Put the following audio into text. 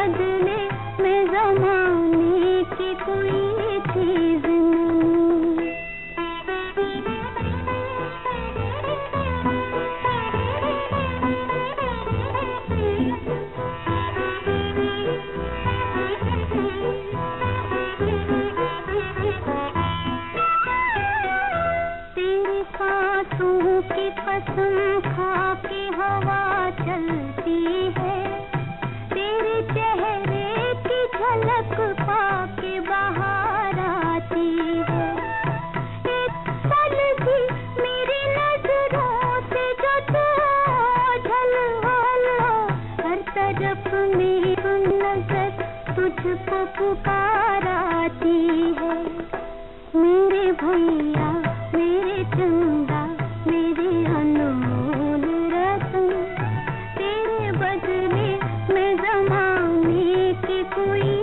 बदले में ज़माने की कोई चीज़ नहीं। तेरे सांसों की कसम खा के हवा चलती है, तेरे चेहरे की झलक पाके बाहर आती है। एक पल भी मेरी नजरों से जो तू ओझल हो, हर तरफ मेरी नजर तुझको पुकार आती है। मेरे भैया मेरे चंदा मेरे अनमोल रतन, तेरे बदले में ज़माने की कोई